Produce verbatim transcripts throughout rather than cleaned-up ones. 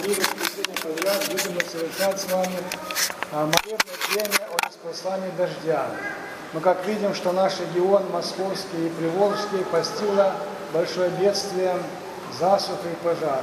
три воскресенья подряд будем совершать с вами молебное пение о распространении дождя. Мы как видим, что наш регион Московский и Приволжский постигло большое бедствие, засуха и пожары.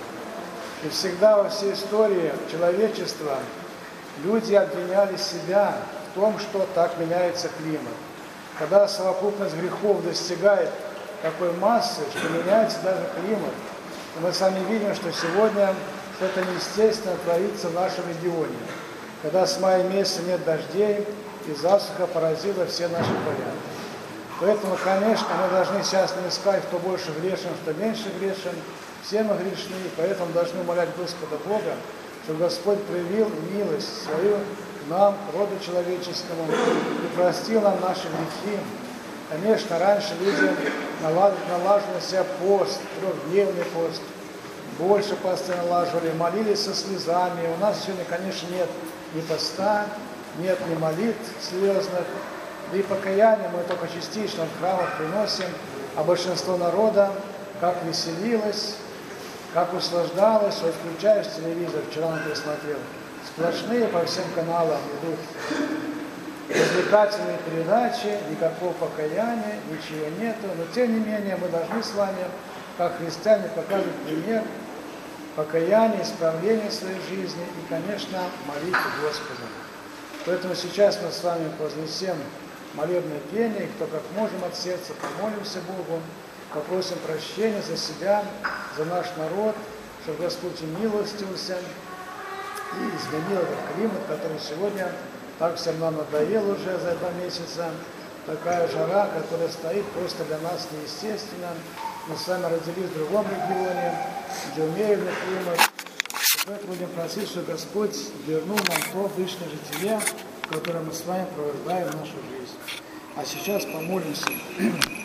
И всегда во всей истории человечества люди обвиняли себя в том, что так меняется климат. Когда совокупность грехов достигает такой массы, что меняется даже климат, и мы сами видим, что сегодня что-то неестественное творится в нашем регионе. Когда с мая месяца нет дождей, и засуха поразила все наши поля. Поэтому, конечно, мы должны сейчас не искать, кто больше грешен, кто меньше грешен. Все мы грешны, и поэтому должны молять Господа Бога, чтобы Господь проявил милость свою нам, роду человеческому, и простил нам наши грехи. Конечно, раньше люди налаживали на себя пост, трехдневный пост, больше посты налаживали, молились со слезами. У нас сегодня, конечно, нет ни поста, нет ни молитв слезных, да и покаяние мы только частично в храмах приносим, а большинство народа как веселилось, как услаждалось. Вот включаешь телевизор, вчера он просмотрел, сплошные по всем каналам идут развлекательные передачи, никакого покаяния, ничего нету. Но тем не менее мы должны с вами, как христиане, показывать пример покаяния, исправления своей жизни и, конечно, молитвы Господу. Поэтому сейчас мы с вами вознесем молебное пение, и кто как можем от сердца помолимся Богу, попросим прощения за себя, за наш народ, чтобы Господь милостивился и изменил этот климат, который сегодня так всем нам надоел уже за два месяца. Такая жара, которая стоит просто для нас неестественно. Мы с вами родились в другом регионе, где умеренный климат. Поэтому будем просить, чтобы Господь вернул нам то обычное житие, которое мы с вами провождаем в нашу жизнь. А сейчас помолимся.